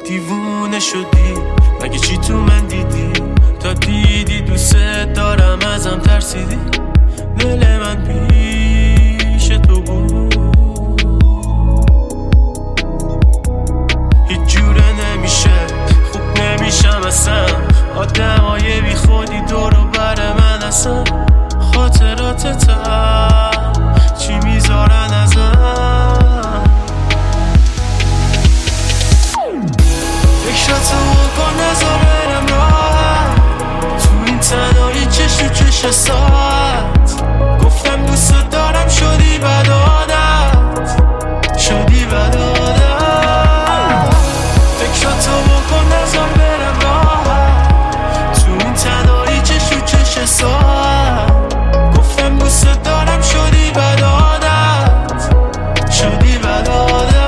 دیوونه شدی مگه چی تو من دیدی؟ تا دیدی دوست دارم ازم ترسیدی. دل من پیش تو بود، هیچ جوره نمیشه، خوب نمیشم اصلا. آدمای بی خودی دور و بر من اصلا. خاطراتتم چی میذارن ازم؟ فکراتو کن نذار برم راحت تو این تنهایی چش تو چش ساعت. گفتم دوست دارم شدی بد عادت، شدی بد عادت. فکراتو بکن نذار برم راحت تو این تنهایی چش تو چش ساعت. گفتم دوست دارم شدی بد عادت، شدی بد عادت.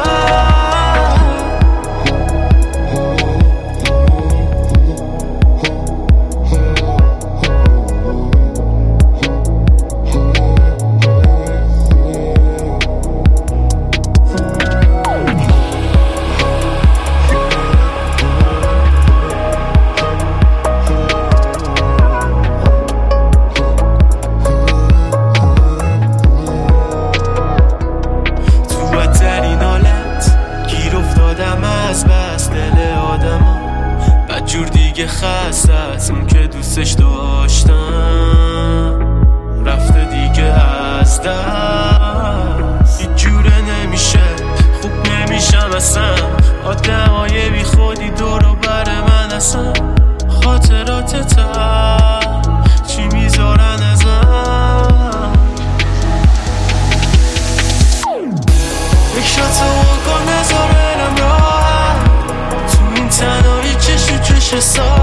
از بس دل آدم بدجور دیگه خسته از اون که دوستش داشتم. رفته دیگه از دست، هیچ جوره نمیشه، خوب نمیشم اصلا. آدمای بی خودی دور و بر من اصلا. خاطراتتم چی میذارن ازم؟ فکراتو کن نذار برم راحت تو این تنهایی چش تو چش ساعت.